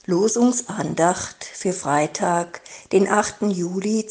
Losungsandacht für Freitag, den 8. Juli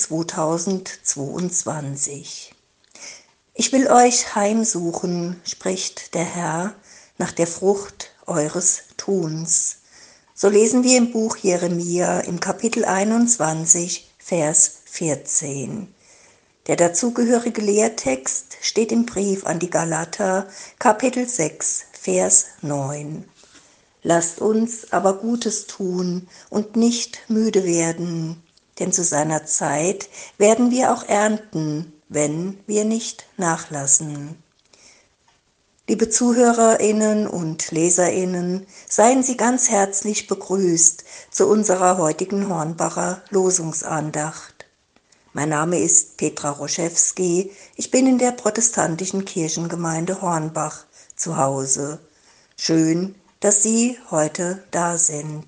2022. Ich will euch heimsuchen, spricht der Herr, nach der Frucht eures Tuns. So lesen wir im Buch Jeremia im Kapitel 21, Vers 14. Der dazugehörige Lehrtext steht im Brief an die Galater, Kapitel 6, Vers 9. Lasst uns aber Gutes tun und nicht müde werden, denn zu seiner Zeit werden wir auch ernten, wenn wir nicht nachlassen. Liebe ZuhörerInnen und LeserInnen, seien Sie ganz herzlich begrüßt zu unserer heutigen Hornbacher Losungsandacht. Mein Name ist Petra Roschewski, ich bin in der protestantischen Kirchengemeinde Hornbach zu Hause. Schön, dass Sie heute da sind.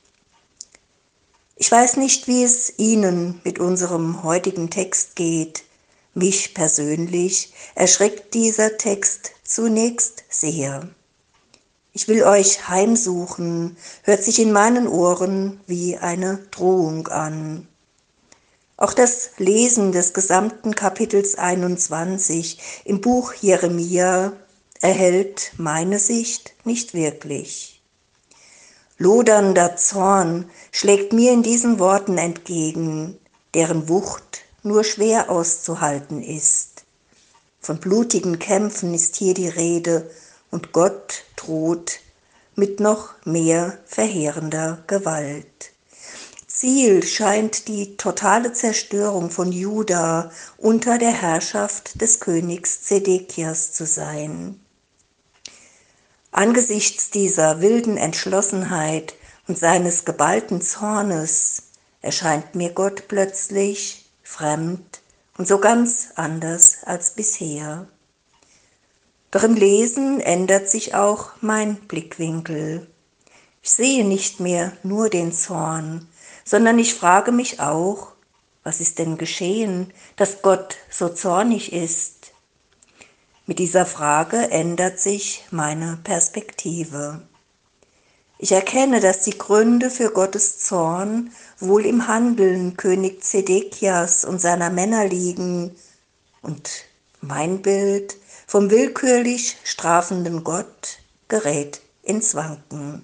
Ich weiß nicht, wie es Ihnen mit unserem heutigen Text geht. Mich persönlich erschreckt dieser Text zunächst sehr. Ich will euch heimsuchen, hört sich in meinen Ohren wie eine Drohung an. Auch das Lesen des gesamten Kapitels 21 im Buch Jeremia erhält meine Sicht nicht wirklich. Lodernder Zorn schlägt mir in diesen Worten entgegen, deren Wucht nur schwer auszuhalten ist. Von blutigen Kämpfen ist hier die Rede und Gott droht mit noch mehr verheerender Gewalt. Ziel scheint die totale Zerstörung von Juda unter der Herrschaft des Königs Zedekias zu sein. Angesichts dieser wilden Entschlossenheit und seines geballten Zornes erscheint mir Gott plötzlich fremd und so ganz anders als bisher. Doch im Lesen ändert sich auch mein Blickwinkel. Ich sehe nicht mehr nur den Zorn, sondern ich frage mich auch, was ist denn geschehen, dass Gott so zornig ist? Mit dieser Frage ändert sich meine Perspektive. Ich erkenne, dass die Gründe für Gottes Zorn wohl im Handeln König Zedekias und seiner Männer liegen und mein Bild vom willkürlich strafenden Gott gerät ins Wanken.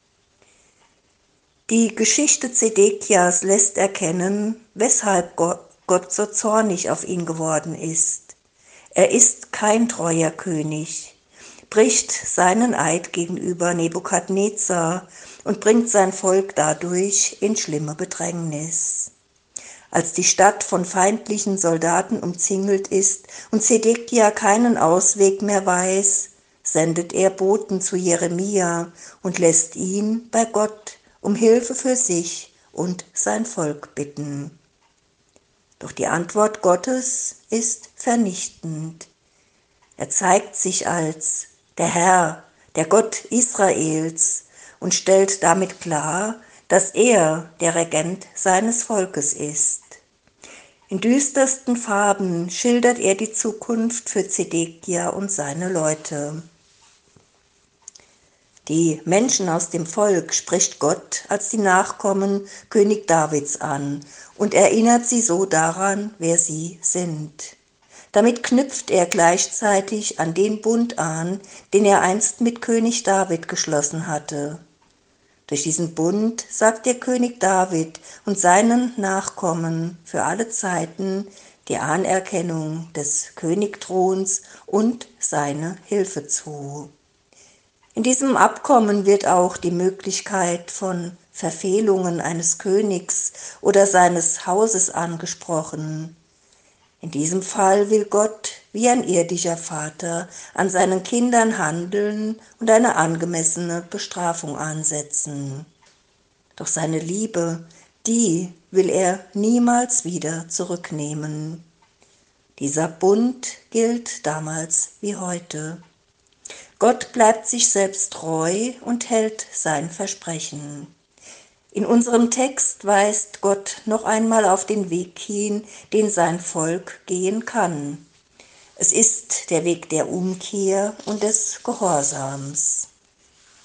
Die Geschichte Zedekias lässt erkennen, weshalb Gott so zornig auf ihn geworden ist. Er ist kein treuer König, bricht seinen Eid gegenüber Nebukadnezar und bringt sein Volk dadurch in schlimme Bedrängnis. Als die Stadt von feindlichen Soldaten umzingelt ist und Zedekia keinen Ausweg mehr weiß, sendet er Boten zu Jeremia und lässt ihn bei Gott um Hilfe für sich und sein Volk bitten. Doch die Antwort Gottes ist vernichtend. Er zeigt sich als der Herr, der Gott Israels und stellt damit klar, dass er der Regent seines Volkes ist. In düstersten Farben schildert er die Zukunft für Zedekia und seine Leute. Die Menschen aus dem Volk spricht Gott als die Nachkommen König Davids an und erinnert sie so daran, wer sie sind. Damit knüpft er gleichzeitig an den Bund an, den er einst mit König David geschlossen hatte. Durch diesen Bund sagt der König David und seinen Nachkommen für alle Zeiten die Anerkennung des Königthrons und seine Hilfe zu. In diesem Abkommen wird auch die Möglichkeit von Verfehlungen eines Königs oder seines Hauses angesprochen. In diesem Fall will Gott wie ein irdischer Vater an seinen Kindern handeln und eine angemessene Bestrafung ansetzen. Doch seine Liebe, die will er niemals wieder zurücknehmen. Dieser Bund gilt damals wie heute. Gott bleibt sich selbst treu und hält sein Versprechen. In unserem Text weist Gott noch einmal auf den Weg hin, den sein Volk gehen kann. Es ist der Weg der Umkehr und des Gehorsams.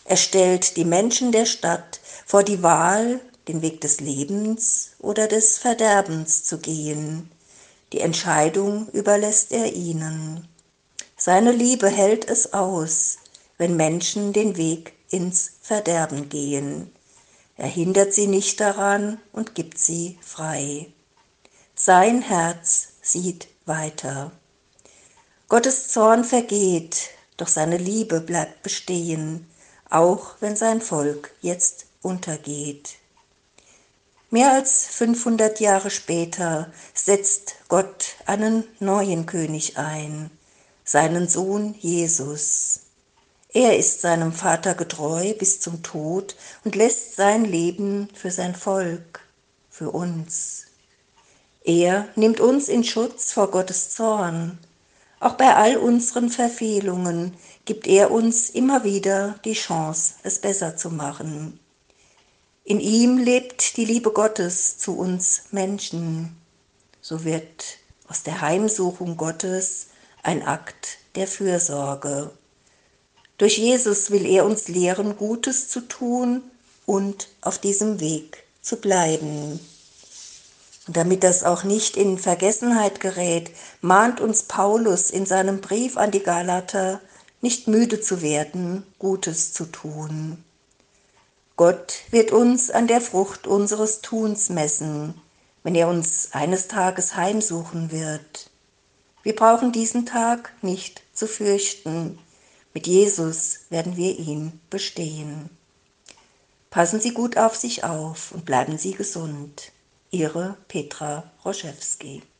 Er stellt die Menschen der Stadt vor die Wahl, den Weg des Lebens oder des Verderbens zu gehen. Die Entscheidung überlässt er ihnen. Seine Liebe hält es aus, wenn Menschen den Weg ins Verderben gehen. Er hindert sie nicht daran und gibt sie frei. Sein Herz sieht weiter. Gottes Zorn vergeht, doch seine Liebe bleibt bestehen, auch wenn sein Volk jetzt untergeht. Mehr als 500 Jahre später setzt Gott einen neuen König ein, seinen Sohn Jesus. Er ist seinem Vater getreu bis zum Tod und lässt sein Leben für sein Volk, für uns. Er nimmt uns in Schutz vor Gottes Zorn. Auch bei all unseren Verfehlungen gibt er uns immer wieder die Chance, es besser zu machen. In ihm lebt die Liebe Gottes zu uns Menschen. So wird aus der Heimsuchung Gottes ein Akt der Fürsorge. Durch Jesus will er uns lehren, Gutes zu tun und auf diesem Weg zu bleiben. Und damit das auch nicht in Vergessenheit gerät, mahnt uns Paulus in seinem Brief an die Galater, nicht müde zu werden, Gutes zu tun. Gott wird uns an der Frucht unseres Tuns messen, wenn er uns eines Tages heimsuchen wird. Wir brauchen diesen Tag nicht zu fürchten. Mit Jesus werden wir ihn bestehen. Passen Sie gut auf sich auf und bleiben Sie gesund. Ihre Petra Roschewski.